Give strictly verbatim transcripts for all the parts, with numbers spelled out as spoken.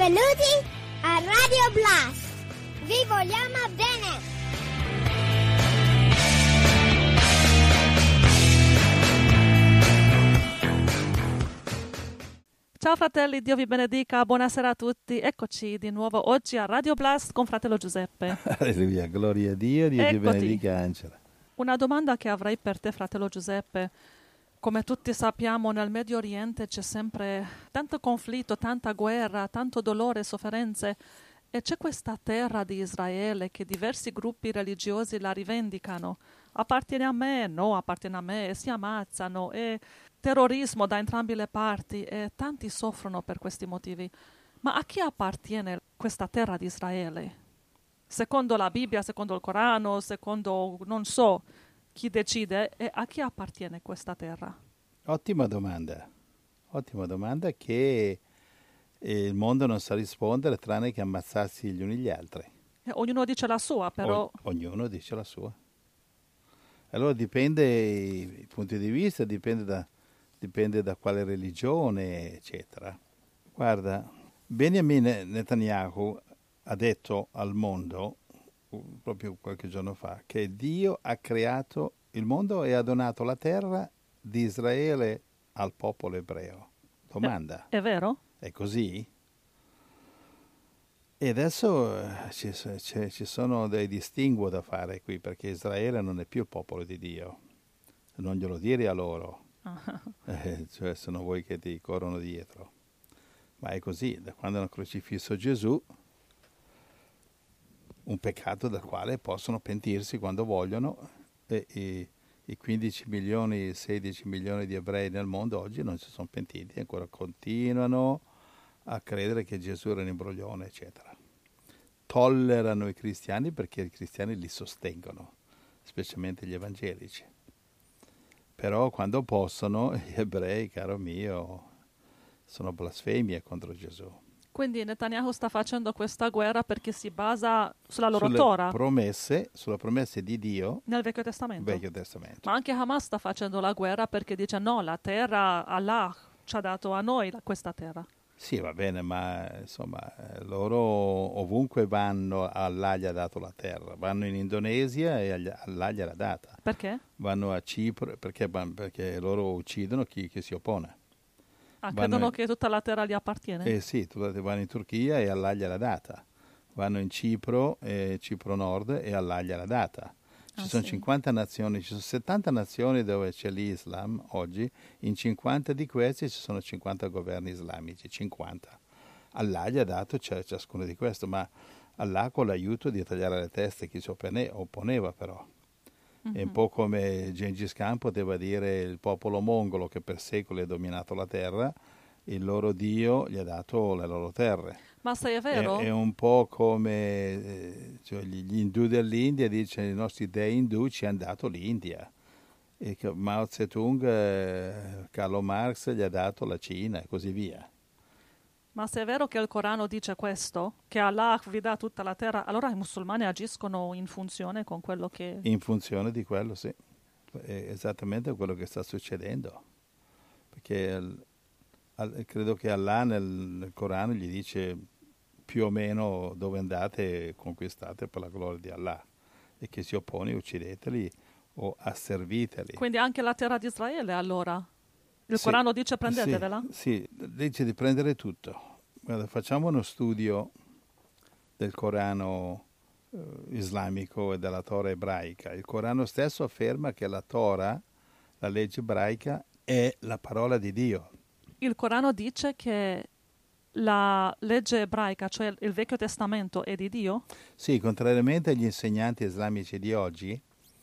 Benvenuti a Radio Blast! Vi vogliamo bene! Ciao fratelli, Dio vi benedica, buonasera a tutti. Eccoci di nuovo oggi a Radio Blast con fratello Giuseppe. Alleluia, gloria a Dio, Dio ti benedica Angela. Una domanda che avrei per te, fratello Giuseppe. Come tutti sappiamo, nel Medio Oriente c'è sempre tanto conflitto, tanta guerra, tanto dolore e sofferenze. E c'è questa terra di Israele che diversi gruppi religiosi la rivendicano. Appartiene a me, no, appartiene a me, e si ammazzano, e terrorismo da entrambe le parti, e tanti soffrono per questi motivi. Ma a chi appartiene questa terra di Israele? Secondo la Bibbia, secondo il Corano, secondo non so chi decide, e a chi appartiene questa terra? Ottima domanda, ottima domanda che il mondo non sa rispondere tranne che ammazzarsi gli uni gli altri. E ognuno dice la sua, però... O, ognuno dice la sua. Allora dipende i punti di vista, dipende da, dipende da quale religione, eccetera. Guarda, Benjamin Netanyahu ha detto al mondo, proprio qualche giorno fa, che Dio ha creato il mondo e ha donato la terra di Israele al popolo ebreo. Domanda. È, è vero? È così? E adesso eh, ci, ci, ci sono dei distinguo da fare qui, perché Israele non è più il popolo di Dio. Non glielo dire a loro, eh, cioè sono voi che ti corrono dietro. Ma è così, da quando hanno crocifisso Gesù, un peccato del quale possono pentirsi quando vogliono, e i, i quindici milioni, sedici milioni di ebrei nel mondo oggi non si sono pentiti, ancora continuano a credere che Gesù era un imbroglione, eccetera. Tollerano i cristiani perché i cristiani li sostengono, specialmente gli evangelici. Però quando possono, gli ebrei, caro mio, sono blasfemie contro Gesù. Quindi Netanyahu sta facendo questa guerra perché si basa sulla loro sulle Torah? Promesse, sulle promesse di Dio nel Vecchio Testamento. Vecchio Testamento. Ma anche Hamas sta facendo la guerra perché dice no, la terra, Allah ci ha dato a noi la, questa terra. Sì, va bene, ma insomma, loro ovunque vanno, Allah gli ha dato la terra. Vanno in Indonesia e Allah gliel'ha data. Perché? Vanno a Cipro perché, perché loro uccidono chi, chi si oppone. Ah, vanno, credono che tutta la terra gli appartiene? Eh sì, vanno in Turchia e Allah gliel'ha data. Vanno in Cipro, eh, Cipro Nord, e Allah gliel'ha data. Ci ah, sono sì. cinquanta nazioni, ci sono settanta nazioni dove c'è l'Islam oggi, in cinquanta di questi ci sono cinquanta governi islamici, cinquanta. Allah gli ha dato ciascuno di questi, ma Allah con l'aiuto di tagliare le teste chi si oppone, opponeva però. Mm-hmm. È un po' come Gengis Khan poteva dire il popolo mongolo che per secoli ha dominato la terra, il loro Dio gli ha dato le loro terre. Ma se è vero? È, è un po' come eh, cioè gli, gli indù dell'India dicono i nostri dei indù ci hanno dato l'India. E Mao Zedong, eh, Carlo Marx gli ha dato la Cina e così via. Ma se è vero che il Corano dice questo, che Allah vi dà tutta la terra, allora i musulmani agiscono in funzione con quello che... In funzione di quello, sì. È esattamente quello che sta succedendo. Perché credo che Allah nel, nel Corano gli dice più o meno dove andate conquistate per la gloria di Allah, e che si oppone uccideteli o asserviteli. Quindi anche la terra di Israele allora? Il sì, Corano dice prendetevela? Sì, sì, dice di prendere tutto. Guarda, facciamo uno studio del Corano eh, islamico e della Torah ebraica. Il Corano stesso afferma che la Torah, la legge ebraica, è la parola di Dio. Il Corano dice che la legge ebraica, cioè il Vecchio Testamento, è di Dio? Sì, contrariamente agli insegnanti islamici di oggi,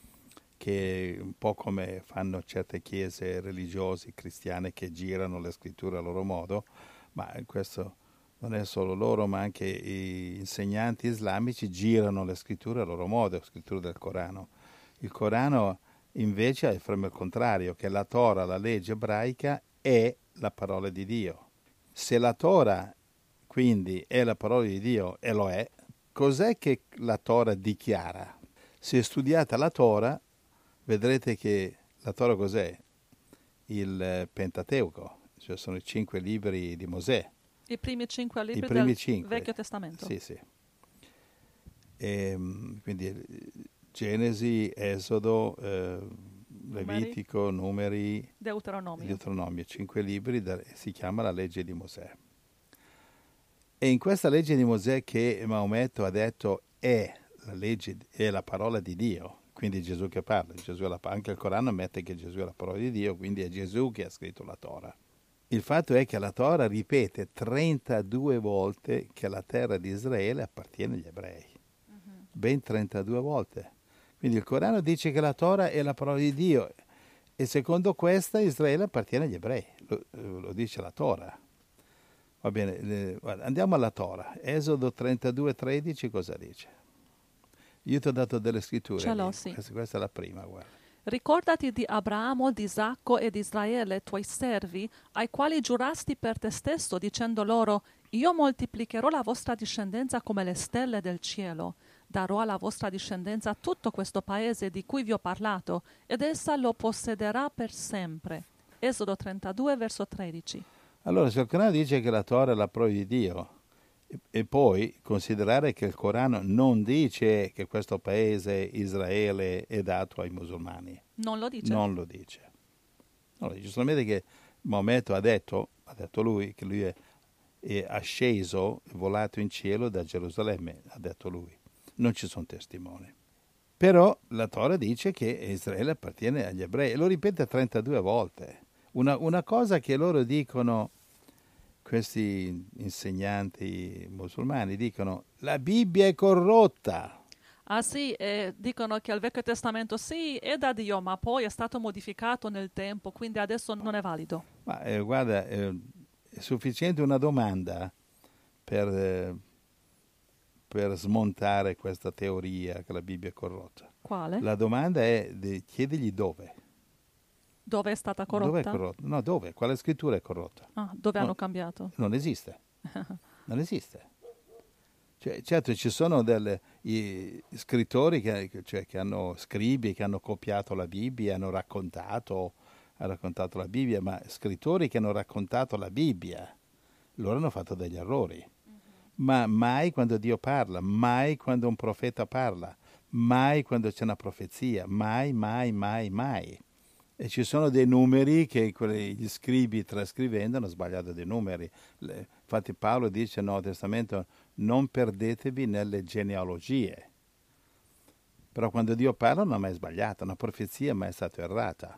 che un po' come fanno certe chiese religiose cristiane che girano le scritture a loro modo, ma questo non è solo loro, ma anche gli insegnanti islamici girano le scritture a loro modo, le scritture del Corano. Il Corano invece afferma il contrario, che la Torah, la legge ebraica, è la parola di Dio. Se la Torah quindi è la parola di Dio, e lo è, cos'è che la Torah dichiara? Se studiate la Torah, vedrete che la Torah cos'è? Il Pentateuco, cioè sono i cinque libri di Mosè. I primi cinque libri I primi del cinque. Vecchio Testamento. Sì, sì. E, quindi Genesi, Esodo, eh, Levitico, Numeri, Deuteronomio. Deuteronomio, cinque libri, da, si chiama la legge di Mosè. E in questa legge di Mosè che Maometto ha detto è la legge, è la parola di Dio, quindi è Gesù che parla, Gesù è la, anche il Corano ammette che Gesù è la parola di Dio, quindi è Gesù che ha scritto la Torah. Il fatto è che la Torah ripete trentadue volte che la terra di Israele appartiene agli ebrei, uh-huh. Ben trentadue volte. Quindi il Corano dice che la Torah è la parola di Dio e secondo questa Israele appartiene agli ebrei, lo, lo dice la Torah. Va bene, le, guarda, andiamo alla Torah. Esodo trentadue tredici cosa dice? Io ti ho dato delle scritture. Ce l'ho, sì. Questa, questa è la prima, guarda. Ricordati di Abramo, di Isacco e di Israele, tuoi servi, ai quali giurasti per te stesso, dicendo loro: io moltiplicherò la vostra discendenza come le stelle del cielo. Darò alla vostra discendenza tutto questo paese di cui vi ho parlato, ed essa lo possederà per sempre. Esodo trentadue, verso tredici. Allora, se il Corano dice che la Torah è la parola di Dio, e, e poi considerare che il Corano non dice che questo paese, Israele, è dato ai musulmani. Non lo dice? Non lo dice. Non lo dice. Solamente che Maometto ha detto, ha detto lui, che lui è, è asceso, è volato in cielo da Gerusalemme, ha detto lui. Non ci sono testimoni. Però la Torah dice che Israele appartiene agli ebrei e lo ripete trentadue volte. Una, una cosa che loro dicono, questi insegnanti musulmani, dicono la Bibbia è corrotta. Ah sì, eh, dicono che il Vecchio Testamento sì, è da Dio, ma poi è stato modificato nel tempo, quindi adesso non è valido. Ma eh, guarda, eh, è sufficiente una domanda per, eh, per smontare questa teoria che la Bibbia è corrotta. Quale? La domanda è di chiedergli dove. Dove è stata corrotta? Dove è corrotta? No, dove? Quale scrittura è corrotta? Ah, dove no, hanno cambiato? Non esiste. Non esiste. Cioè, certo, ci sono delle, i scrittori che, cioè, che hanno scribi che hanno copiato la Bibbia, hanno raccontato, hanno raccontato la Bibbia, ma scrittori che hanno raccontato la Bibbia, loro hanno fatto degli errori. Mm-hmm. Ma mai quando Dio parla, mai quando un profeta parla, mai quando c'è una profezia, mai, mai, mai, mai. E ci sono dei numeri che quelli, gli scribi trascrivendo hanno sbagliato dei numeri. Le, infatti Paolo dice nel Nuovo Testamento non perdetevi nelle genealogie. Però quando Dio parla non ha mai sbagliato, una profezia mai è stata errata.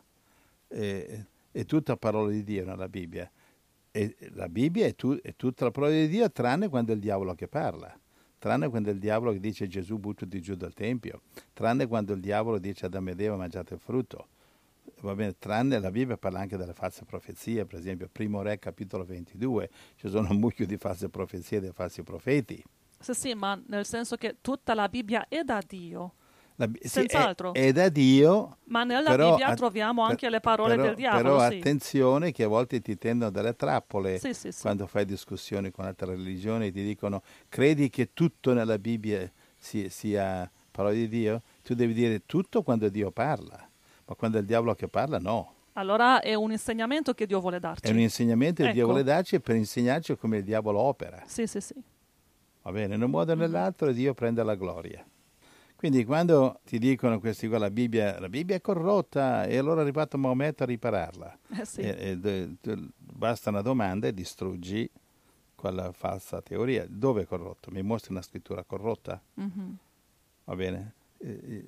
E, è tutta parola di Dio nella Bibbia. E la Bibbia è, tu, è tutta la parola di Dio tranne quando è il diavolo che parla. Tranne quando è il diavolo che dice Gesù buttati giù dal Tempio. Tranne quando il diavolo dice Adamo ed Eva mangiate il frutto. Va bene, tranne la Bibbia parla anche delle false profezie, per esempio Primo Re capitolo ventidue, ci sono un mucchio di false profezie dei falsi profeti. Sì, sì, ma nel senso che tutta la Bibbia è da Dio, la, senz'altro. Sì, è, è da Dio. Ma nella però, Bibbia troviamo per, anche le parole però, del diavolo. Però sì. attenzione che a volte ti tendono delle trappole sì, sì, sì. quando fai discussioni con altre religioni, ti dicono credi che tutto nella Bibbia sia, sia parola di Dio? Tu devi dire tutto quando Dio parla. Ma quando è il diavolo che parla, no. Allora è un insegnamento che Dio vuole darci. È un insegnamento che ecco. Dio vuole darci per insegnarci come il diavolo opera. Sì, sì, sì. Va bene, in un modo o nell'altro Dio prende la gloria. Quindi quando ti dicono questi qua, la Bibbia, la Bibbia è corrotta e allora è arrivato Maometto a ripararla. Eh sì. e, e, e, basta una domanda e distruggi quella falsa teoria. Dove è corrotto? Mi mostri una scrittura corrotta? Mm-hmm. Va bene? E,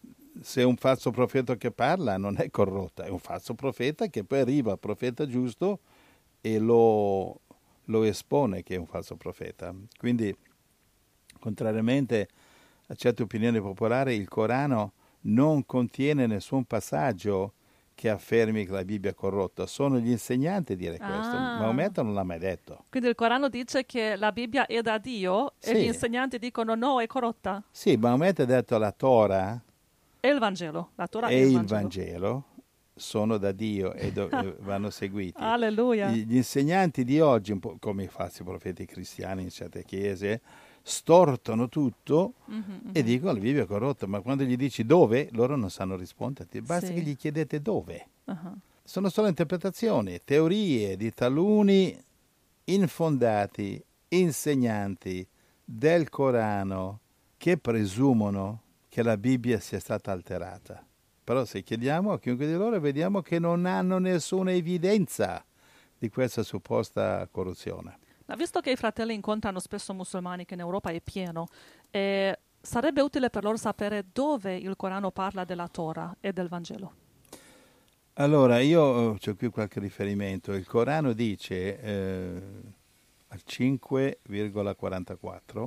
se è un falso profeta che parla non è corrotta, è un falso profeta che poi arriva al profeta giusto e lo, lo espone che è un falso profeta. Quindi, contrariamente a certe opinioni popolari, il Corano non contiene nessun passaggio che affermi che la Bibbia è corrotta. Sono gli insegnanti a dire questo. Ah. Maometto non l'ha mai detto. Quindi il Corano dice che la Bibbia è da Dio sì. e gli insegnanti dicono no, è corrotta? Sì, Maometto ha detto la Torah e il Vangelo, la Torah e il il Vangelo. Vangelo sono da Dio e, do- e vanno seguiti. Alleluia. Gli, gli insegnanti di oggi, un po' come i falsi profeti cristiani in certe chiese, stortano tutto mm-hmm, e dicono la Bibbia è corrotta, ma quando gli dici dove, loro non sanno risponderti. Basta sì. che gli chiedete dove. Uh-huh. Sono solo interpretazioni, teorie di taluni infondati insegnanti del Corano che presumono che la Bibbia sia stata alterata. Però se chiediamo a chiunque di loro vediamo che non hanno nessuna evidenza di questa supposta corruzione. Ma visto che i fratelli incontrano spesso musulmani, che in Europa è pieno, eh, sarebbe utile per loro sapere dove il Corano parla della Torah e del Vangelo. Allora, io ho qui qualche riferimento. Il Corano dice eh, al cinque virgola quarantaquattro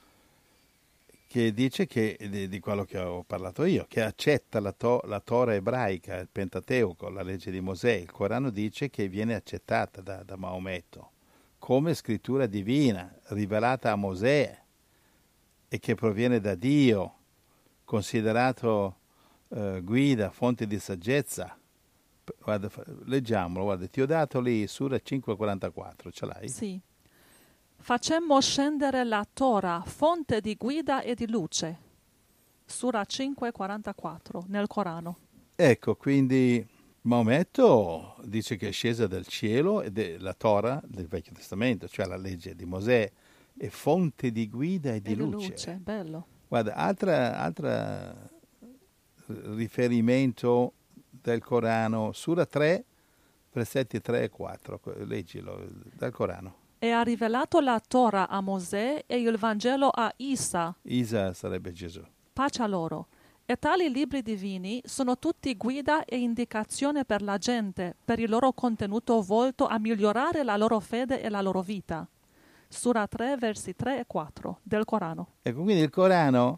che dice che, di, di quello che ho parlato io, che accetta la, to, la Torah ebraica, il Pentateuco, la legge di Mosè. Il Corano dice che viene accettata da, da Maometto come scrittura divina, rivelata a Mosè e che proviene da Dio, considerato eh, guida, fonte di saggezza. Guarda, leggiamolo, guarda, ti ho dato lì Sura cinque quarantaquattro, ce l'hai? Sì. Facemmo scendere la Torah, fonte di guida e di luce. Sura cinque quarantaquattro, nel Corano. Ecco, quindi Maometto dice che è scesa dal cielo ed è la Torah del Vecchio Testamento, cioè la legge di Mosè, è fonte di guida e di e luce. Di luce, bello. Guarda, altra, altra riferimento del Corano, Sura tre, versetti tre e quattro, leggilo, dal Corano. E ha rivelato la Torah a Mosè e il Vangelo a Isa. Isa sarebbe Gesù. Pace a loro. E tali libri divini sono tutti guida e indicazione per la gente, per il loro contenuto volto a migliorare la loro fede e la loro vita. Sura tre, versi tre e quattro del Corano. Ecco, quindi il Corano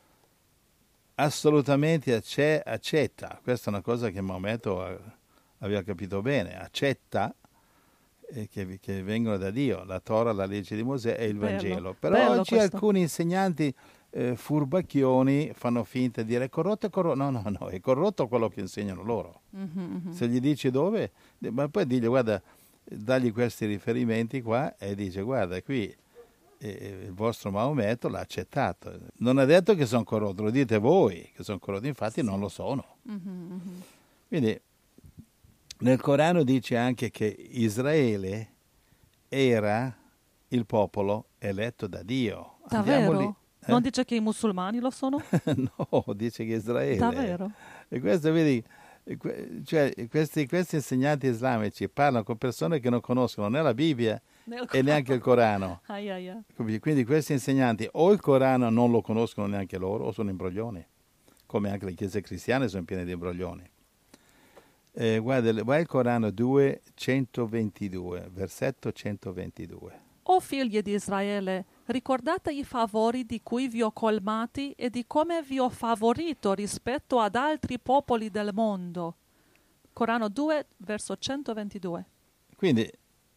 assolutamente acce- accetta, questa è una cosa che Maometto aveva capito bene, accetta eh, che, che vengono da Dio, la Torah, la legge di Mosè e il Bello, Vangelo. Però bello oggi questo. alcuni insegnanti eh, furbacchioni fanno finta di dire è corrotto, è corrotto. No, no, no, è corrotto quello che insegnano loro. Mm-hmm, mm-hmm. Se gli dici dove, ma poi digli guarda, dagli questi riferimenti qua e dice guarda qui eh, il vostro Maometto l'ha accettato. Non è detto che sono corrotti, lo dite voi che sono corrotti, infatti sì. Non lo sono. Mm-hmm, mm-hmm. Quindi nel Corano dice anche che Israele era il popolo eletto da Dio. Davvero? Lì, eh? Non dice che i musulmani lo sono? No, dice che Israele. Davvero? E questo, vedi, cioè, questi, questi insegnanti islamici parlano con persone che non conoscono né la Bibbia Nel e neanche il Corano. Ai, ai, ai. Quindi questi insegnanti o il Corano non lo conoscono neanche loro o sono imbroglioni, come anche le chiese cristiane sono piene di imbroglioni. Eh, guarda, vai al Corano due centoventidue, versetto centoventidue. O figli di Israele, ricordate i favori di cui vi ho colmati e di come vi ho favorito rispetto ad altri popoli del mondo. Corano due, verso centoventidue. Quindi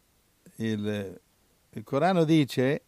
il, il Corano dice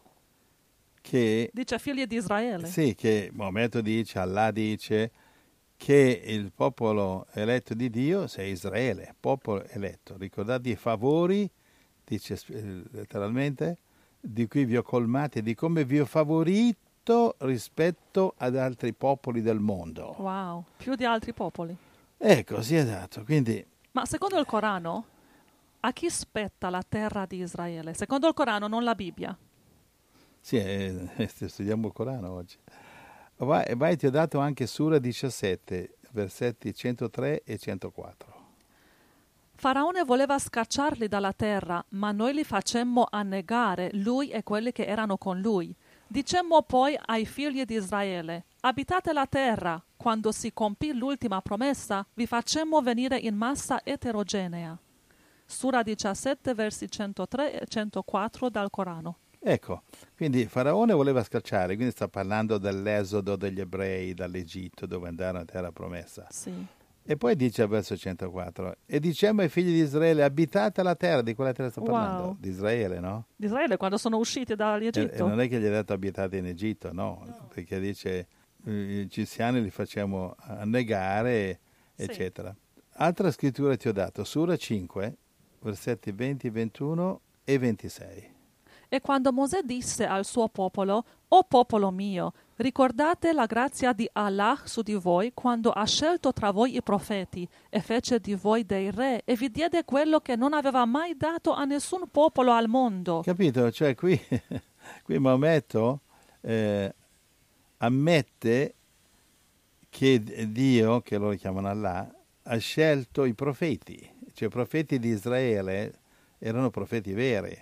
che... Dice figli di Israele. Sì, che Maometto dice, Allah dice che il popolo eletto di Dio sia Israele, popolo eletto. Ricordate i favori, dice letteralmente, di cui vi ho colmati e di come vi ho favorito rispetto ad altri popoli del mondo. Wow, più di altri popoli. Ecco, sì, esatto. Quindi, ma secondo il Corano, a chi spetta la terra di Israele? Secondo il Corano, non la Bibbia. Sì, eh, studiamo il Corano oggi. Vai, vai, ti ho dato anche Sura diciassette, versetti centotré e centoquattro. Faraone voleva scacciarli dalla terra, ma noi li facemmo annegare, lui e quelli che erano con lui. Dicemmo poi ai figli di Israele, abitate la terra. Quando si compì l'ultima promessa, vi facemmo venire in massa eterogenea. Sura diciassette, versi centotré e centoquattro dal Corano. Ecco, quindi Faraone voleva scacciare, quindi sta parlando dell'esodo degli ebrei dall'Egitto dove andarono a terra promessa. Sì. E poi dice al verso centoquattro, e dicemmo ai figli di Israele, abitate la terra, di quella terra sta parlando, wow. di Israele, no? Di Israele quando sono usciti dall'Egitto. E, e non è che gli ha detto abitate in Egitto, no, no. Perché dice gli egiziani li facciamo annegare, sì. Eccetera. Altra scrittura ti ho dato, Sura cinque, versetti venti, ventuno e ventisei. E quando Mosè disse al suo popolo: «O popolo mio, ricordate la grazia di Allah su di voi quando ha scelto tra voi i profeti e fece di voi dei re e vi diede quello che non aveva mai dato a nessun popolo al mondo». Capito? Cioè qui, qui Maometto eh, ammette che Dio, che loro chiamano Allah, ha scelto i profeti. Cioè i profeti di Israele erano profeti veri.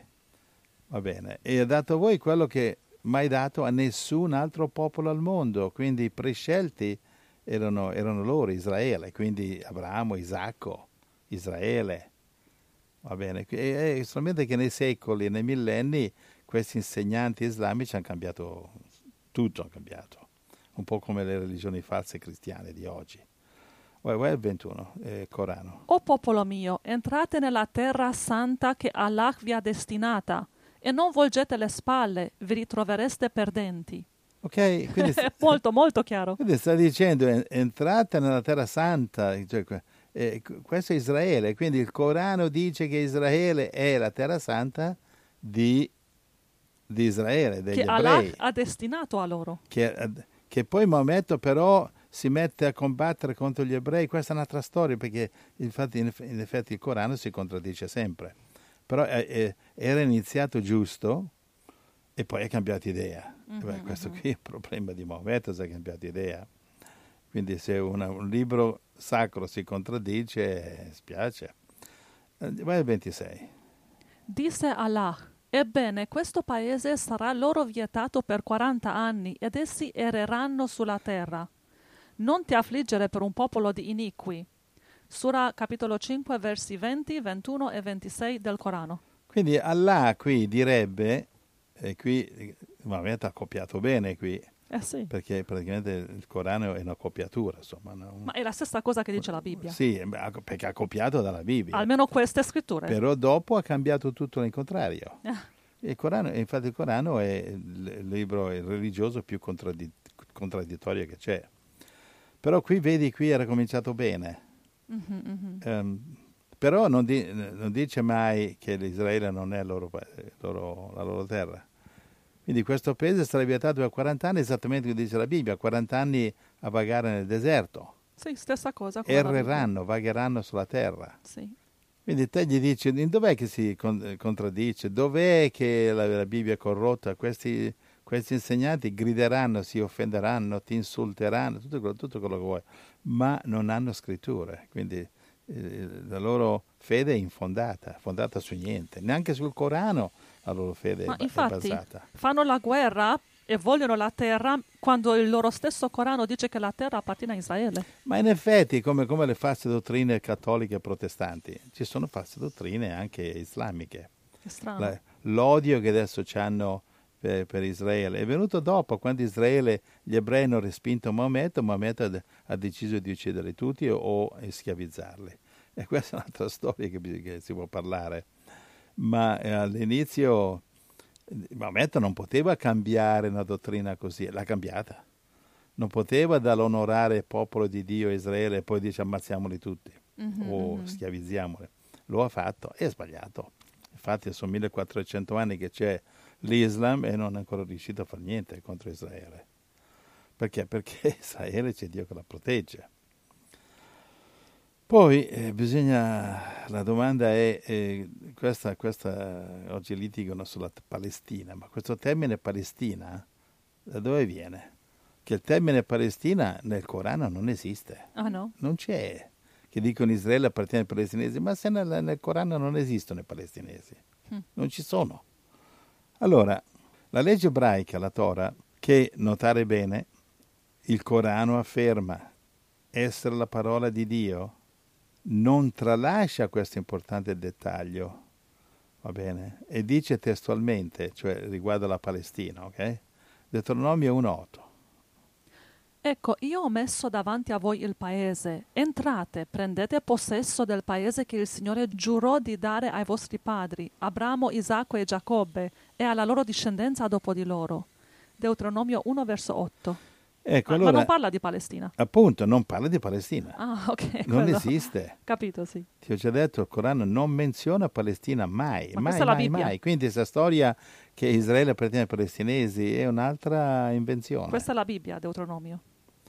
Va bene, e ha dato a voi quello che mai dato a nessun altro popolo al mondo, quindi i prescelti erano, erano loro, Israele, quindi Abramo, Isacco, Israele. Va bene, e, e solamente che nei secoli, nei millenni, questi insegnanti islamici hanno cambiato, tutto ha cambiato, un po' come le religioni false cristiane di oggi. Vai, vai al ventuno, eh, Corano. «O popolo mio, entrate nella terra santa che Allah vi ha destinata, e non volgete le spalle, vi ritrovereste perdenti». Ok, quindi È molto, molto chiaro. Quindi sta dicendo entrate nella terra santa, cioè, eh, questo è Israele, quindi il Corano dice che Israele è la terra santa di, di Israele, degli Che ebrei. Allah ha destinato a loro. Che, che poi Maometto però si mette a combattere contro gli ebrei, questa è un'altra storia, perché infatti in effetti il Corano si contraddice sempre. Però eh, era iniziato giusto e poi ha cambiato idea. Mm-hmm. Beh, questo qui è il problema di Maometto, se ha cambiato idea. Quindi se una, un libro sacro si contraddice, spiace. Vai al ventisei. Disse Allah: «Ebbene, questo paese sarà loro vietato per quaranta anni ed essi ereranno sulla terra. Non ti affliggere per un popolo di iniqui». Sura capitolo cinque, versi venti, ventuno e ventisei del Corano. Quindi Allah qui direbbe, e qui Maometto ha copiato bene qui, eh sì. perché praticamente il Corano è una copiatura, insomma. No? Ma è la stessa cosa che dice la Bibbia. Sì, perché ha copiato dalla Bibbia. Almeno queste scritture. Però dopo ha cambiato tutto in contrario. Il Corano, infatti il Corano è il libro religioso più contraddit- contraddittorio che c'è. Però qui vedi, qui era cominciato bene. Mm-hmm, mm-hmm. Um, però non, di, non dice mai che l'Israele non è loro, loro, la loro terra. Quindi questo paese sarà vietato per quaranta anni, esattamente come dice la Bibbia, quaranta anni a vagare nel deserto. Sì, stessa cosa. Erreranno, vagheranno sulla terra. Sì. Quindi te gli dici, dov'è che si contraddice? Dov'è che la, la Bibbia è corrotta? Questi, questi insegnanti grideranno, si offenderanno, ti insulteranno, tutto quello, tutto quello che vuoi, ma non hanno scritture. Quindi eh, la loro fede è infondata, fondata su niente. Neanche sul Corano la loro fede ma è, infatti, è basata. Fanno la guerra e vogliono la terra quando il loro stesso Corano dice che la terra appartiene a Israele. Ma in effetti, come, come le false dottrine cattoliche e protestanti, ci sono false dottrine anche islamiche. Che strano. La, l'odio che adesso hanno per, per Israele è venuto dopo, quando Israele, gli ebrei hanno respinto Maometto, Maometto ha, ha deciso di ucciderli tutti o, o schiavizzarli. E questa è un'altra storia che, che si può parlare. Ma eh, all'inizio Maometto non poteva cambiare una dottrina così, l'ha cambiata. Non poteva dall'onorare il popolo di Dio Israele e poi dice ammazziamoli tutti mm-hmm, o mm-hmm. schiavizziamoli. Lo ha fatto e è sbagliato. Infatti sono millequattrocento anni che c'è l'Islam e non è ancora riuscito a fare niente contro Israele. Perché? Perché Israele c'è Dio che la protegge. Poi eh, bisogna, la domanda è, eh, questa, questa, oggi litigano sulla Palestina, ma questo termine Palestina da dove viene? Che il termine Palestina nel Corano non esiste. Ah no? Non c'è. Che dicono Israele appartiene ai palestinesi, ma se nel, nel Corano non esistono i palestinesi. Mm. Non ci sono. Allora, la legge ebraica, la Torah, che notare bene, il Corano afferma essere la parola di Dio, non tralascia questo importante dettaglio, va bene? E dice testualmente, cioè riguardo alla Palestina, ok? Deuteronomio uno otto. Ecco, io ho messo davanti a voi il paese. Entrate, prendete possesso del paese che il Signore giurò di dare ai vostri padri, Abramo, Isacco e Giacobbe, e alla loro discendenza dopo di loro. Deuteronomio uno, verso otto. Ecco, Ma, allora, ma non parla di Palestina. appunto, non parla di Palestina. Ah, ok. Non quello. esiste. Capito, sì. Ti ho già detto, il Corano non menziona Palestina mai, Ma mai, questa è la mai, Bibbia. mai. Quindi questa storia che Israele appartiene ai palestinesi è un'altra invenzione. Questa è la Bibbia, Deuteronomio.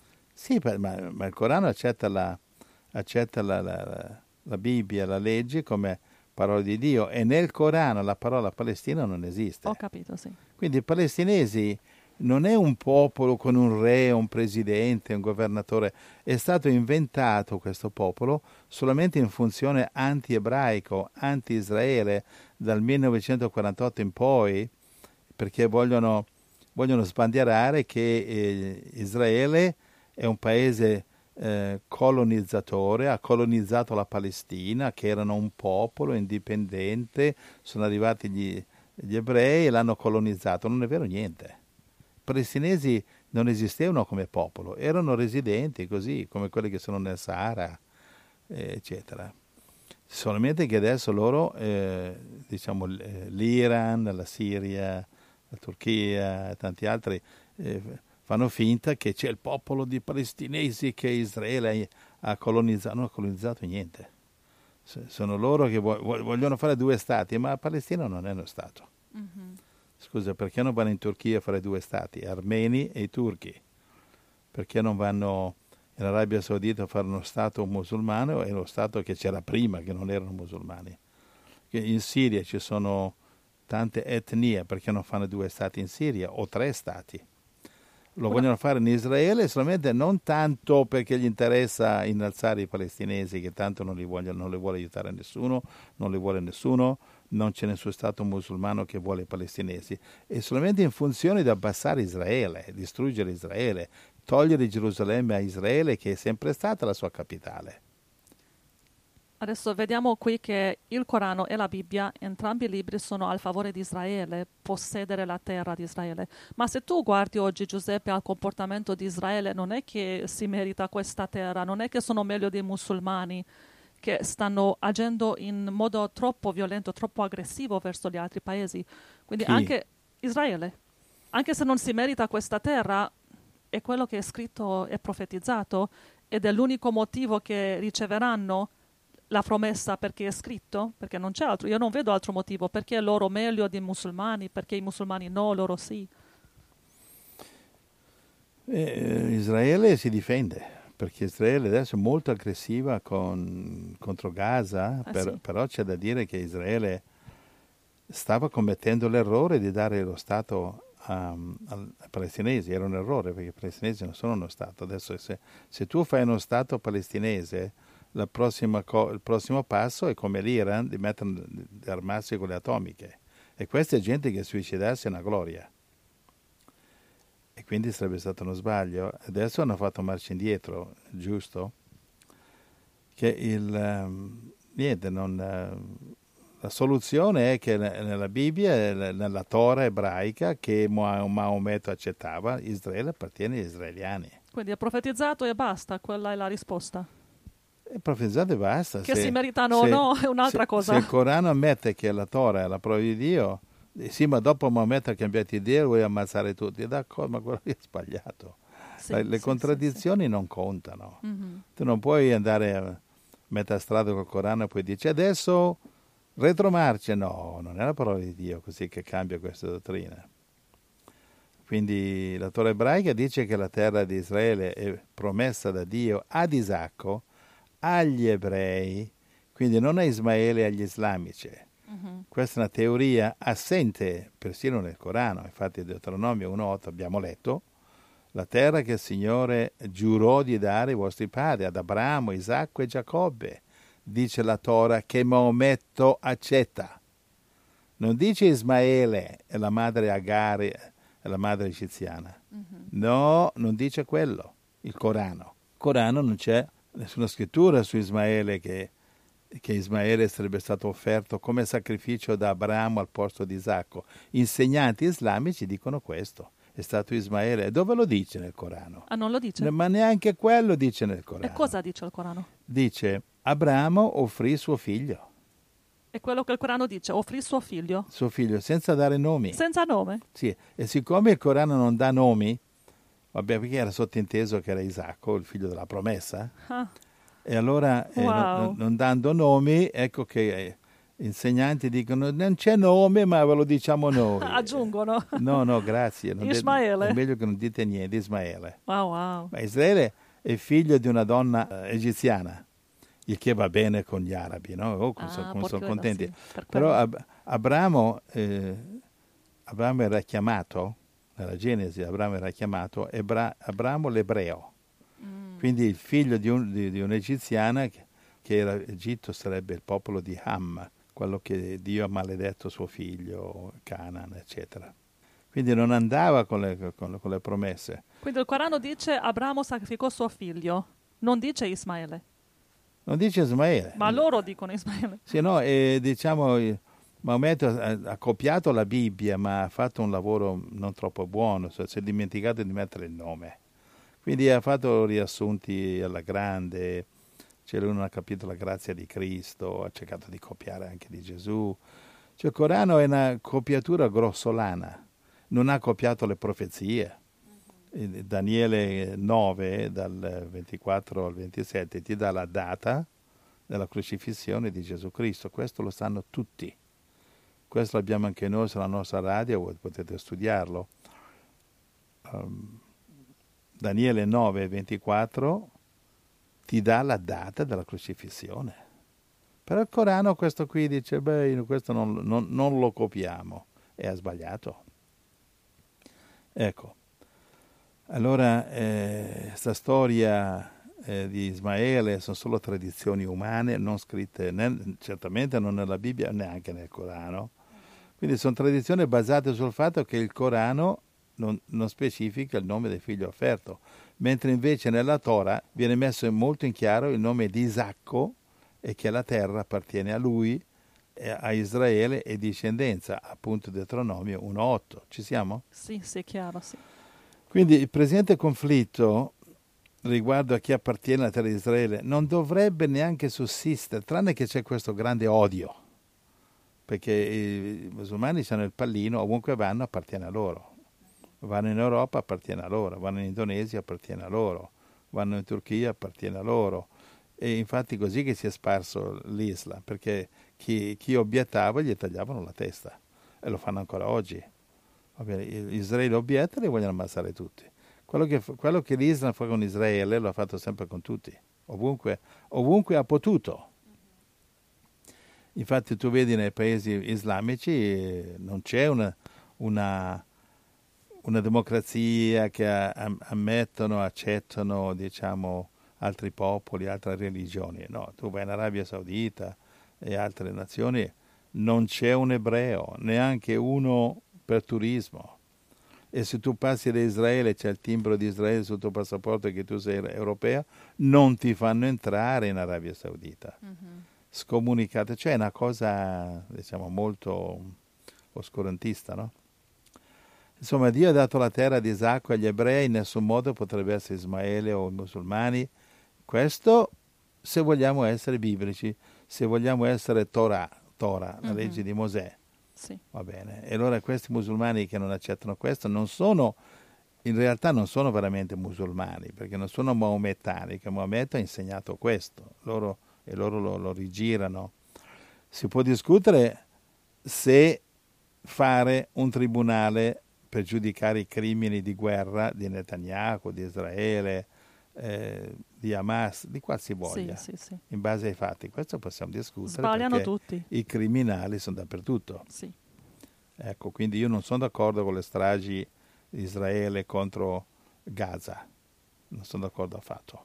Sì, per- ma, ma il Corano accetta, la, accetta la, la- la Bibbia, la legge come parola di Dio, e nel Corano la parola Palestina non esiste. Ho capito, sì. Quindi i palestinesi non è un popolo con un re, un presidente, un governatore, è stato inventato questo popolo solamente in funzione anti-ebraico, anti-Israele dal millenovecentoquarantotto in poi, perché vogliono, vogliono sbandierare che eh, Israele è un paese eh, colonizzatore, ha colonizzato la Palestina, che erano un popolo indipendente, sono arrivati gli, gli ebrei e l'hanno colonizzato. Non è vero niente. I palestinesi non esistevano come popolo, erano residenti così, come quelli che sono nel Sahara, eh, eccetera. Solamente che adesso loro, eh, diciamo, l'Iran, la Siria, la Turchia e tanti altri, eh, fanno finta che c'è il popolo di palestinesi che Israele ha colonizzato. Non ha colonizzato niente. Sono loro che vogliono fare due stati, ma la Palestina non è uno stato. Mm-hmm. Scusa, perché non vanno in Turchia a fare due stati, armeni e i turchi? Perché non vanno in Arabia Saudita a fare uno stato musulmano e lo stato che c'era prima, che non erano musulmani? In Siria ci sono tante etnie, perché non fanno due stati in Siria o tre stati? Lo vogliono fare in Israele solamente non tanto perché gli interessa innalzare i palestinesi, che tanto non li, voglio, non li vuole aiutare nessuno, non li vuole nessuno, non c'è nessun Stato musulmano che vuole i palestinesi, è solamente in funzione di abbassare Israele, distruggere Israele, togliere Gerusalemme a Israele, che è sempre stata la sua capitale. Adesso vediamo qui che il Corano e la Bibbia, entrambi i libri, sono al favore di Israele, possedere la terra di Israele. Ma se tu guardi oggi, Giuseppe, al comportamento di Israele, non è che si merita questa terra, non è che sono meglio dei musulmani, che stanno agendo in modo troppo violento, troppo aggressivo verso gli altri paesi. Quindi Chi? anche Israele, anche se non si merita questa terra, è quello che è scritto e profetizzato, ed è l'unico motivo che riceveranno la promessa, perché è scritto, perché non c'è altro. Io non vedo altro motivo. Perché loro meglio dei musulmani, perché i musulmani no, loro sì. Eh, Israele si difende, perché Israele adesso è molto aggressiva con, contro Gaza, Ah, per, sì. però c'è da dire che Israele stava commettendo l'errore di dare lo Stato um, ai palestinesi. Era un errore, perché i palestinesi non sono uno Stato. Adesso se, se tu fai uno Stato palestinese, la prossima co- il prossimo passo è come l'Iran, di, mettere, di armarsi con le atomiche. E questa è gente che suicidarsi è una gloria. E quindi sarebbe stato uno sbaglio. Adesso hanno fatto marcia indietro, giusto? Che il um, niente, non, uh, la soluzione è che nella Bibbia, nella Torah ebraica che Maometto accettava, Israele appartiene agli israeliani. Quindi è profetizzato e basta, quella è la risposta. È profetizzato e basta. Che se, si meritano se, o no è un'altra se, cosa. Se il Corano ammette che la Torah è la prova di Dio, sì, ma dopo Maometto ha cambiato idea, vuoi ammazzare tutti. D'accordo, ma quello è sbagliato. Sì, le le sì, contraddizioni sì, sì. non contano. Mm-hmm. Tu non puoi andare a metà strada col Corano e poi dici adesso retromarcia. No, non è la parola di Dio così che cambia questa dottrina. Quindi la Torah ebraica dice che la terra di Israele è promessa da Dio ad Isacco, agli ebrei, quindi non a Ismaele e agli islamici. Uh-huh. Questa è una teoria assente persino nel Corano. Infatti Deuteronomio uno otto abbiamo letto: la terra che il Signore giurò di dare ai vostri padri, ad Abramo, Isacco e Giacobbe, dice la Torah, che Maometto accetta. Non dice Ismaele e la madre Agari e la madre egiziana. Uh-huh. No, non dice quello il Corano. Il Corano non c'è nessuna scrittura su Ismaele che, che Ismaele sarebbe stato offerto come sacrificio da Abramo al posto di Isacco. Insegnanti islamici dicono questo. È stato Ismaele. Dove lo dice nel Corano? Ah, non lo dice? Ma neanche quello dice nel Corano. E cosa dice il Corano? Dice, Abramo offrì suo figlio. È quello che il Corano dice, offrì suo figlio? Suo figlio, senza dare nomi. Senza nome? Sì, e siccome il Corano non dà nomi, Vabbè, perché era sottinteso che era Isacco, il figlio della promessa. Ah, E allora, eh, wow. non, non dando nomi, ecco che eh, insegnanti dicono non c'è nome, ma ve lo diciamo noi. Aggiungono. No, no, grazie. Non de- Ismaele. è meglio che non dite niente, Ismaele. Wow, wow. Ma Israele è figlio di una donna eh, egiziana, il che va bene con gli arabi, no? Oh, come Ah, sono, come por sono quello, contenti. sì, per Però quello. Ab- Abramo, eh, Abramo era chiamato, nella Genesi Abramo era chiamato Ebra- Abramo l'ebreo. Mm. Quindi il figlio di, un, di, di un'egiziana che, che era Egitto sarebbe il popolo di Ham, quello che Dio ha maledetto suo figlio, Canaan, eccetera. Quindi non andava con le, con, con le promesse. Quindi il Corano dice Abramo sacrificò suo figlio, non dice Ismaele. Non dice Ismaele. Ma loro dicono Ismaele. Sì, no, e, diciamo, eh, Maometto ha, ha copiato la Bibbia, ma ha fatto un lavoro non troppo buono, cioè, si è dimenticato di mettere il nome. Quindi ha fatto riassunti alla grande, c'è lui non ha capito la grazia di Cristo, ha cercato di copiare anche di Gesù. Cioè il Corano è una copiatura grossolana, non ha copiato le profezie. Eh, Daniele nove, dal ventiquattro al ventisette, ti dà la data della crocifissione di Gesù Cristo. Questo lo sanno tutti. Questo l'abbiamo anche noi sulla nostra radio, voi potete studiarlo. Um, Daniele nove ventiquattro ti dà la data della crocifissione. Però il Corano questo qui dice, beh, questo non, non, non lo copiamo. E ha sbagliato. Ecco. Allora, questa eh, storia eh, di Ismaele sono solo tradizioni umane, non scritte né, certamente non nella Bibbia, neanche nel Corano. Quindi sono tradizioni basate sul fatto che il Corano non, non specifica il nome del figlio offerto, mentre invece nella Torah viene messo molto in chiaro il nome di Isacco e che la terra appartiene a lui, a Israele e discendenza, appunto Deuteronomio uno otto. Ci siamo? Sì, sì, chiaro, sì. Quindi il presente conflitto riguardo a chi appartiene alla terra di Israele non dovrebbe neanche sussistere, tranne che c'è questo grande odio, perché i musulmani hanno il pallino, ovunque vanno appartiene a loro. Vanno in Europa appartiene a loro, vanno in Indonesia appartiene a loro, vanno in Turchia appartiene a loro. E infatti così che si è sparso l'Islam, perché chi, chi obiettava gli tagliavano la testa, e lo fanno ancora oggi. Va bene, Israele obietta e li vogliono ammazzare tutti. Quello che, quello che l'Islam fa con Israele lo ha fatto sempre con tutti, ovunque, ovunque ha potuto. Infatti tu vedi nei paesi islamici eh, non c'è una, una, una democrazia che a, ammettono, accettano, diciamo, altri popoli, altre religioni. No, tu vai in Arabia Saudita e altre nazioni, non c'è un ebreo, neanche uno per turismo. E se tu passi da Israele, c'è il timbro di Israele sul tuo passaporto che tu sei europeo, non ti fanno entrare in Arabia Saudita. Mm-hmm. Scomunicate, cioè è una cosa, diciamo, molto oscurantista, no? Insomma, Dio ha dato la terra di Isacco agli ebrei, in nessun modo potrebbe essere Ismaele o i musulmani. Questo se vogliamo essere biblici, se vogliamo essere Torah, Torah, la mm-hmm. legge di Mosè. Sì. Va bene. E allora questi musulmani che non accettano questo non sono, in realtà non sono veramente musulmani, perché non sono maomettani, che Maometto ha insegnato questo, loro, e loro lo, lo rigirano. Si può discutere se fare un tribunale per giudicare i crimini di guerra di Netanyahu, di Israele, eh, di Hamas, di qualsivoglia, sì, sì, sì. in base ai fatti. Questo possiamo discutere. Sbagliano tutti. I criminali sono dappertutto. Sì. Ecco, quindi io non sono d'accordo con le stragi di Israele contro Gaza. Non sono d'accordo affatto.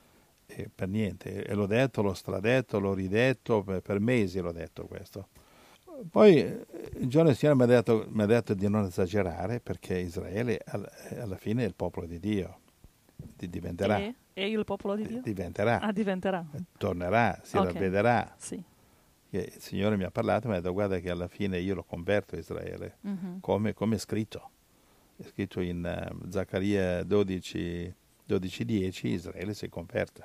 E per niente. E l'ho detto, l'ho stradetto, l'ho ridetto, per, per mesi l'ho detto questo. Poi il giorno del Signore mi ha detto, mi ha detto di non esagerare, perché Israele alla fine è il popolo di Dio. Diventerà. E, e il popolo di Dio? Diventerà. Ah, diventerà. Tornerà, si okay. ravvederà. Sì. Il Signore mi ha parlato e mi ha detto, guarda che alla fine io lo converto a Israele, mm-hmm. come, come è scritto. È scritto in uh, Zaccaria dodici dieci, Israele si converte.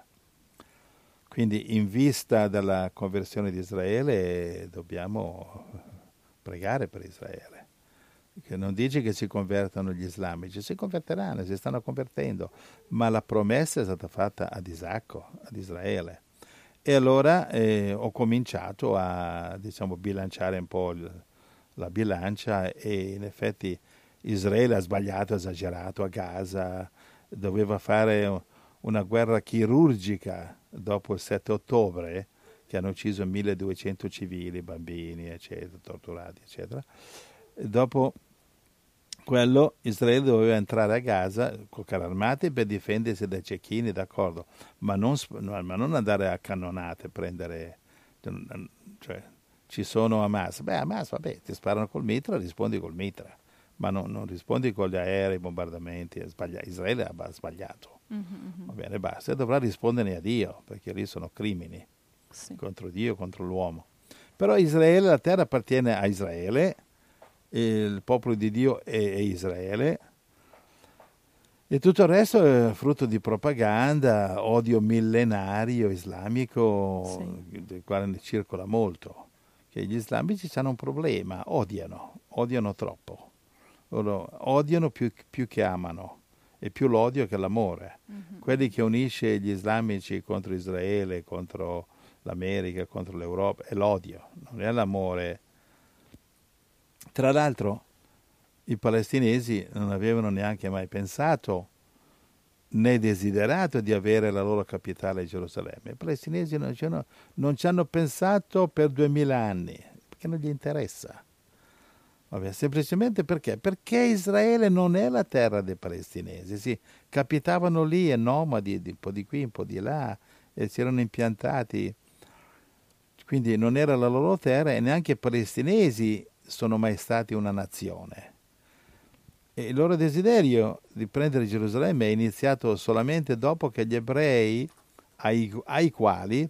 Quindi in vista della conversione di Israele dobbiamo pregare per Israele. che non dice che si convertono gli islamici, si converteranno, si stanno convertendo, ma la promessa è stata fatta ad Isacco, ad Israele. E allora eh, ho cominciato a, diciamo, bilanciare un po' il, la bilancia, e in effetti Israele ha sbagliato, ha esagerato a Gaza, doveva fare una guerra chirurgica dopo il sette ottobre, che hanno ucciso milleduecento civili, bambini, eccetera, torturati, eccetera. E dopo quello Israele doveva entrare a Gaza con carri armati per difendersi dai cecchini, d'accordo, ma non, ma non andare a cannonate, prendere, cioè ci sono Hamas, beh Hamas, vabbè, ti sparano col mitra, rispondi col mitra, ma non, non rispondi con gli aerei, bombardamenti, è sbagliato. Israele ha sbagliato, mm-hmm. Va bene, basta, e dovrà rispondere a Dio, perché lì sono crimini, sì, contro Dio, contro l'uomo. Però Israele, la terra appartiene a Israele, il popolo di Dio è, è Israele, e tutto il resto è frutto di propaganda, odio millenario islamico, sì, del quale ne circola molto, che gli islamici hanno un problema, odiano, odiano troppo, loro odiano più, più che amano, e più l'odio che l'amore. Mm-hmm. Quelli che unisce gli islamici contro Israele, contro l'America, contro l'Europa, è l'odio, non è l'amore. Tra l'altro i palestinesi non avevano neanche mai pensato né desiderato di avere la loro capitale a Gerusalemme. I palestinesi non ci hanno, non ci hanno pensato per duemila anni, perché non gli interessa. Vabbè, semplicemente perché? Perché Israele non è la terra dei palestinesi. Sì, capitavano lì e nomadi, un po' di qui, un po' di là, e si erano impiantati. Quindi non era la loro terra, e neanche i palestinesi sono mai stati una nazione. E il loro desiderio di prendere Gerusalemme è iniziato solamente dopo che gli ebrei, ai, ai quali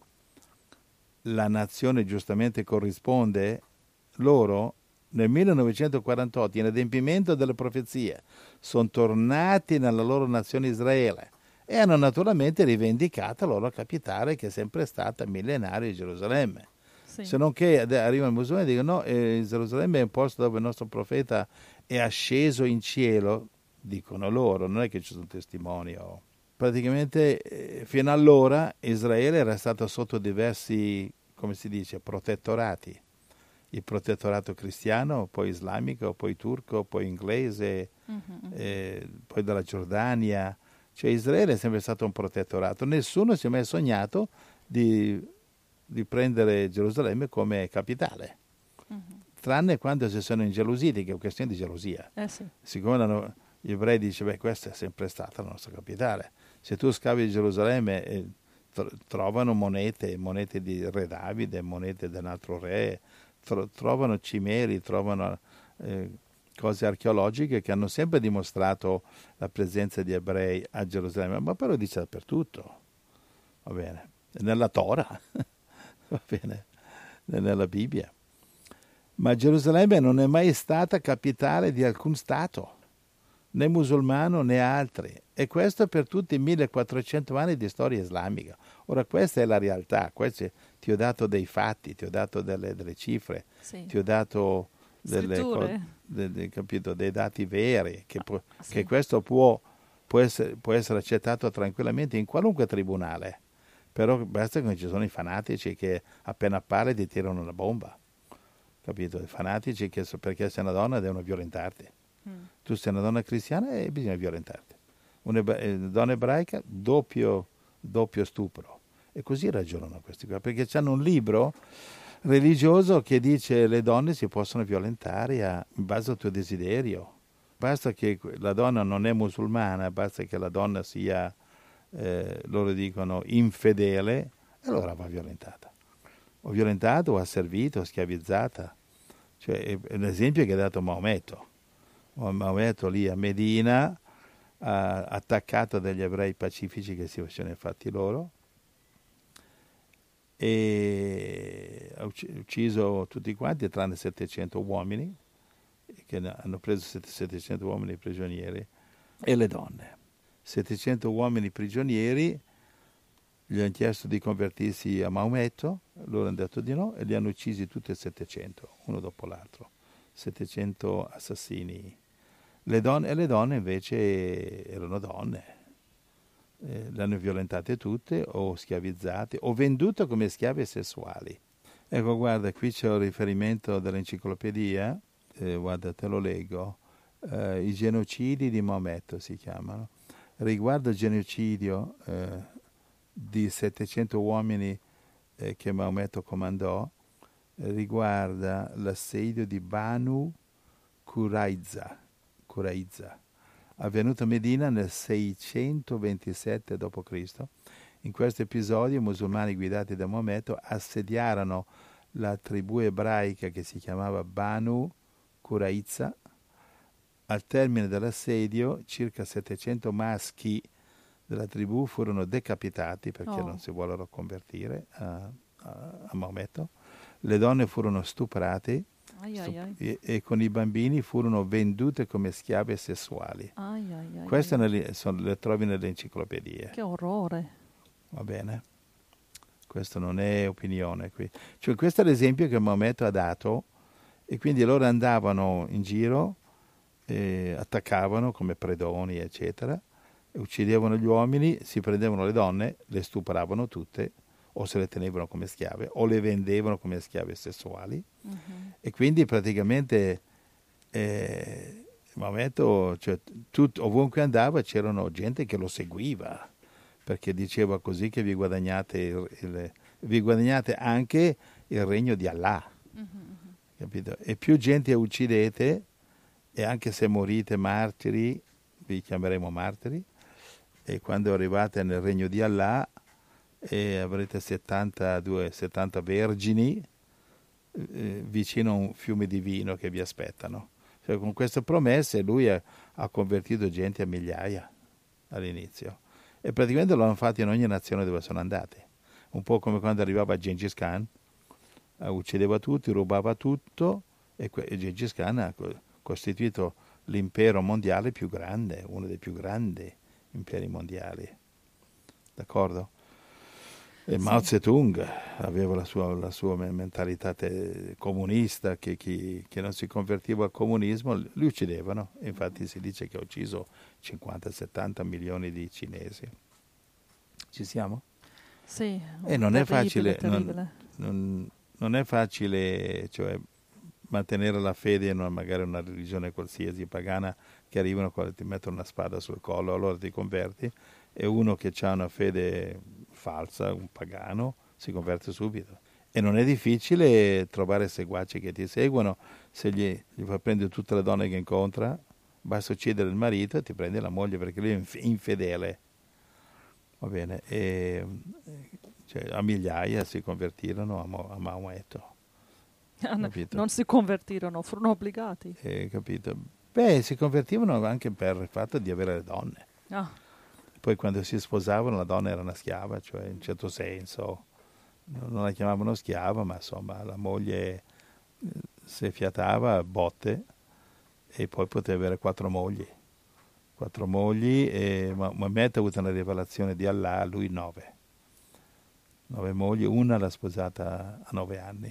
la nazione giustamente corrisponde, loro nel millenovecentoquarantotto, in adempimento delle profezie, sono tornati nella loro nazione Israele e hanno naturalmente rivendicato la loro capitale, che è sempre stata millenaria, Gerusalemme. Sì. Se non che arrivano i musulmani e dicono no, eh, Gerusalemme è un posto dove il nostro profeta è asceso in cielo, dicono loro, non è che ci sono testimoni. Oh. Praticamente eh, fino allora Israele era stato sotto diversi, come si dice, protettorati. Il protettorato cristiano, poi islamico, poi turco, poi inglese, mm-hmm. eh, poi dalla Giordania. Cioè Israele è sempre stato un protettorato. Nessuno si è mai sognato di, di prendere Gerusalemme come capitale. Mm-hmm. Tranne quando si sono ingelositi, che è una questione di gelosia. Eh sì. Siccome hanno, gli ebrei dicono, beh, questa è sempre stata la nostra capitale. Se tu scavi Gerusalemme, eh, tro- trovano monete, monete di Re Davide, monete di un altro re, tro- trovano cimeli, trovano eh, cose archeologiche che hanno sempre dimostrato la presenza di ebrei a Gerusalemme, ma però dice dappertutto, va bene, nella Torah, va bene, nella Bibbia. Ma Gerusalemme non è mai stata capitale di alcun Stato, né musulmano né altri, e questo per tutti i millequattrocento anni di storia islamica. Ora questa è la realtà, questi, ti ho dato dei fatti, ti ho dato delle, delle cifre, sì. ti ho dato delle co- de, de, capito, dei dati veri, che, può, ah, sì. che questo può, può, essere, può essere accettato tranquillamente in qualunque tribunale, però basta che non ci sono i fanatici che appena parli ti tirano una bomba. Capito? I fanatici che perché sei una donna devono violentarti. Mm. Tu sei una donna cristiana e bisogna violentarti. Una donna ebraica, doppio, doppio stupro. E così ragionano questi qua, perché hanno un libro religioso che dice le donne si possono violentare a, in base al tuo desiderio. Basta che la donna non è musulmana, basta che la donna sia, eh, loro dicono, infedele, e allora va violentata. O violentata, o asservita, o schiavizzata. Cioè, è un esempio che ha dato Maometto. Maometto lì a Medina, ha attaccato degli ebrei pacifici che si facevano i fatti loro, e ha ucciso tutti quanti, tranne settecento uomini, che hanno preso settecento uomini prigionieri, e le donne. settecento uomini prigionieri, gli hanno chiesto di convertirsi a Maometto, loro hanno detto di no, e li hanno uccisi tutti e settecento, uno dopo l'altro. settecento assassini. Le donne, e le donne invece erano donne. Eh, le hanno violentate tutte o schiavizzate o vendute come schiave sessuali. Ecco, guarda, qui c'è un riferimento dell'enciclopedia, eh, guarda, te lo leggo, eh, i genocidi di Maometto si chiamano. Riguardo il genocidio eh, di settecento uomini eh, che Maometto comandò, eh, riguarda l'assedio di Banu Qurayza, Qurayza, avvenuto a Medina nel seicentoventisette dopo Cristo. In questo episodio i musulmani guidati da Maometto assediarono la tribù ebraica che si chiamava Banu Qurayza. Al termine dell'assedio circa settecento maschi della tribù furono decapitati perché Oh. non si vollero convertire a, a, a Maometto. Le donne furono stuprate Ai, ai, ai. e, e con i bambini furono vendute come schiave sessuali. Ai, ai, ai, Queste ai. nelle- sono- le trovi nelle enciclopedie, Che orrore. va bene? Questo non è opinione qui. Cioè, questo è l'esempio che Maometto ha dato e quindi loro andavano in giro, eh, attaccavano come predoni, eccetera, e uccidevano gli uomini, si prendevano le donne, le stupravano tutte, o se le tenevano come schiave, o le vendevano come schiave sessuali. Mhm. E quindi praticamente eh, Maometto, cioè, tut- ovunque andava c'erano gente che lo seguiva, perché diceva così che vi guadagnate, il- il- vi guadagnate anche il regno di Allah, Mhm. capito? E più gente uccidete, e anche se morite martiri, vi chiameremo martiri, e quando arrivate nel regno di Allah e avrete settantadue, settanta vergini eh, vicino a un fiume di vino che vi aspettano. Cioè, con queste promesse lui ha, ha convertito gente a migliaia all'inizio e praticamente lo hanno fatto in ogni nazione dove sono andati. Un po' come quando arrivava Gengis Khan, eh, uccideva tutti, rubava tutto e, que- e Gengis Khan ha co- costituito l'impero mondiale più grande, uno dei più grandi imperi mondiali. D'accordo? E Mao Sì. Zedong aveva la sua, la sua me- mentalità te- comunista, che chi, chi non si convertiva al comunismo li uccidevano. Infatti si dice che ha ucciso cinquanta settanta milioni di cinesi. Ci siamo? Sì, E non è terribile, facile, non, terribile. non- non è facile, cioè, mantenere la fede in una, magari una religione qualsiasi pagana, che arrivano qua, ti mettono una spada sul collo, allora ti converti, e uno che ha una fede falsa, un pagano, si converte subito. E non è difficile trovare seguaci che ti seguono, se gli, gli fa prendere tutte le donne che incontra, basta uccidere il marito e ti prende la moglie perché lui è inf- infedele. Va bene, e, cioè, a migliaia si convertirono a, Mo- a Maometto. Capito? Non si convertirono, furono obbligati. Eh, capito? Beh, si convertivano anche per il fatto di avere le donne. Ah, Poi quando si sposavano la donna era una schiava, cioè in certo senso non la chiamavano schiava, ma insomma la moglie eh, se fiatava botte e poi poteva avere quattro mogli. Quattro mogli e Ma- Maometto ha avuto una rivelazione di Allah, lui nove. Nove mogli, una l'ha sposata a nove anni.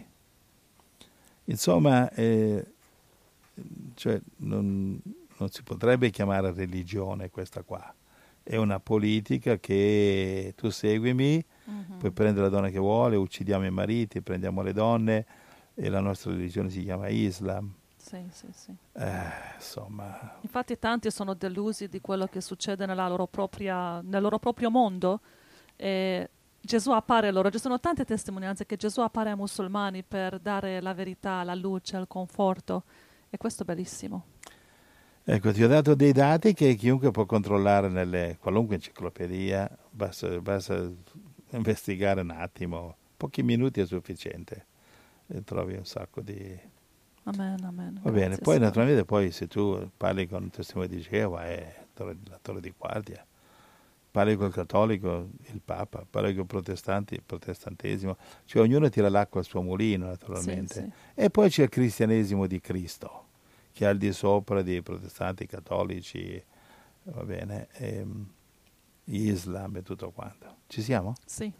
Insomma, eh, cioè, non, non si potrebbe chiamare religione questa qua. È una politica che tu seguimi, mhm. puoi prendere la donna che vuole, uccidiamo i mariti, prendiamo le donne e la nostra religione si chiama Islam. Sì, sì, sì. Eh, insomma, Infatti tanti sono delusi di quello che succede nella loro propria, nel loro proprio mondo. E Gesù appare loro, ci sono tante testimonianze che Gesù appare ai musulmani per dare la verità, la luce, il conforto, e questo è bellissimo. ecco, ti ho dato dei dati che chiunque può controllare nelle qualunque enciclopedia, basta, basta investigare un attimo, pochi minuti è sufficiente e trovi un sacco di... Amen, amen. Va bene, Grazie, poi Signore. naturalmente poi se tu parli con un testimone di Geova è torre- la torre di guardia, parli col cattolico, il Papa, parli con i protestanti, il protestantesimo, cioè ognuno tira l'acqua al suo mulino naturalmente. Sì, sì. E poi c'è il cristianesimo di Cristo, che è al di sopra dei protestanti, cattolici, va bene, ehm, Islam e tutto quanto. Ci siamo? Sì.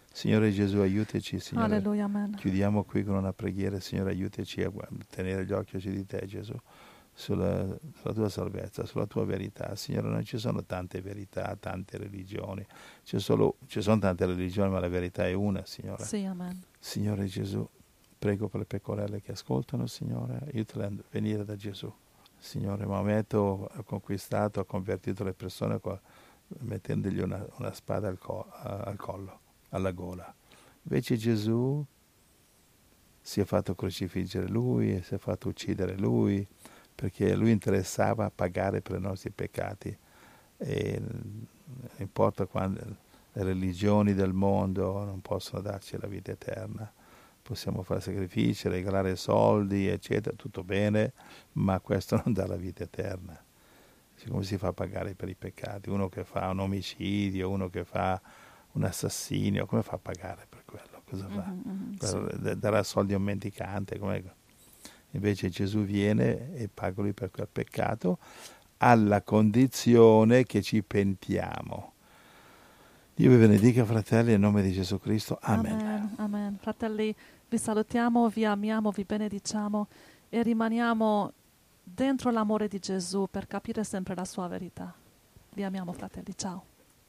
Signore Gesù, aiutaci, Signore. Alleluia, amen. Chiudiamo qui con una preghiera. Signore, aiutaci a tenere gli occhi di te, Gesù, sulla, sulla tua salvezza, sulla tua verità. Signore, non ci sono tante verità, tante religioni. C'è solo, ci sono tante religioni, ma la verità è una, Signore. Sì, amen. Signore Gesù, prego per le pecorelle che ascoltano, Signore, aiutale a venire da Gesù. Signore, Maometto ha conquistato, ha convertito le persone mettendogli una, una spada al, co- al collo, alla gola. Invece Gesù si è fatto crocifiggere lui e si è fatto uccidere lui, perché a lui interessava pagare per i nostri peccati. E non importa quando le religioni del mondo non possono darci la vita eterna. Possiamo fare sacrifici, regalare soldi, eccetera, tutto bene, ma questo non dà la vita eterna. Come si fa a pagare per i peccati? Uno che fa un omicidio, uno che fa un assassinio, come fa a pagare per quello? Cosa fa? Mm-hmm, per, sì. Darà soldi a un mendicante? Com'è? Invece Gesù viene e paga lui per quel peccato, alla condizione che ci pentiamo. Dio vi benedica, fratelli, nel nome di Gesù Cristo. Amen. Amen. Amen. Fratelli, vi salutiamo, vi amiamo, vi benediciamo e rimaniamo dentro l'amore di Gesù per capire sempre la sua verità. Vi amiamo, fratelli. Ciao.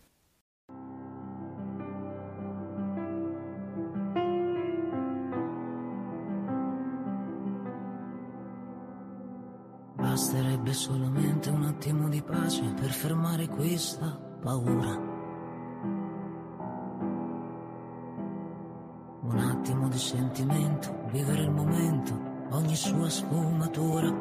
Basterebbe solamente un attimo di pace per fermare questa paura. Un attimo di sentimento, vivere il momento, ogni sua sfumatura.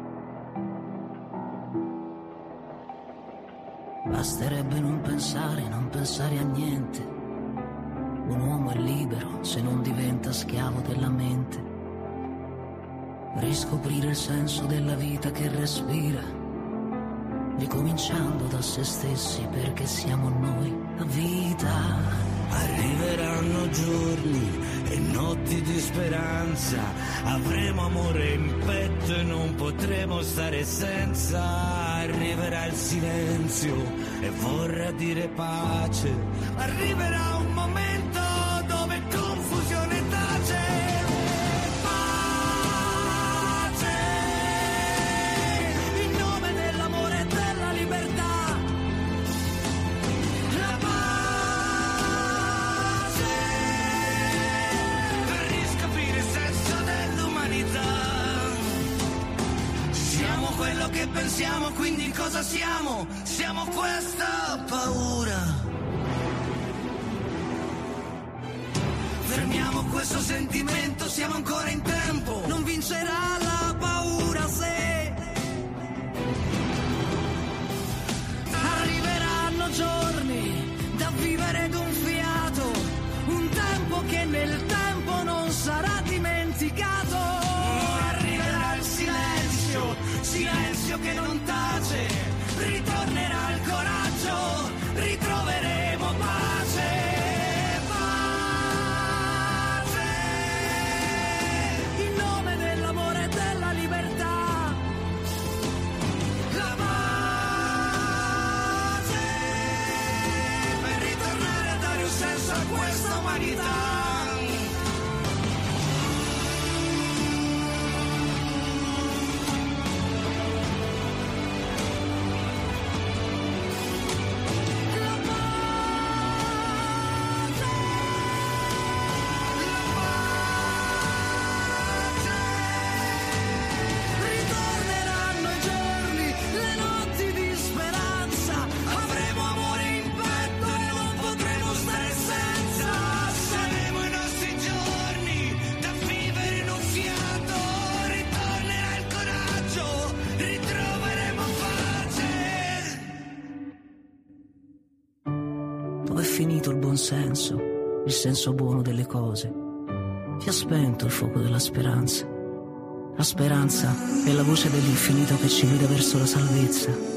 Basterebbe non pensare, non pensare a niente. Un uomo è libero se non diventa schiavo della mente. Riscoprire il senso della vita che respira, ricominciando da se stessi perché siamo noi la vita. Arriveranno giorni e notti di speranza, avremo amore in petto e non potremo stare senza. Arriverà il silenzio e vorrà dire pace, arriverà un momento dove confusione tace. Quello che pensiamo, quindi cosa siamo? Siamo questa paura. Fermiamo questo sentimento, siamo ancora in tempo. Non vincerà la paura se arriveranno giorni da vivere d'un fiato, un tempo che nel tempo non sarà dimenticato. Arriverà il silenzio, silenzio che non tace, ritornerà il coraggio, ritroveremo pace, pace, in nome dell'amore e della libertà, la pace, per ritornare a dare un senso a questa umanità. Dove è finito il buon senso, il senso buono delle cose? Chi ha spento il fuoco della speranza? La speranza è la voce dell'infinito che ci guida verso la salvezza.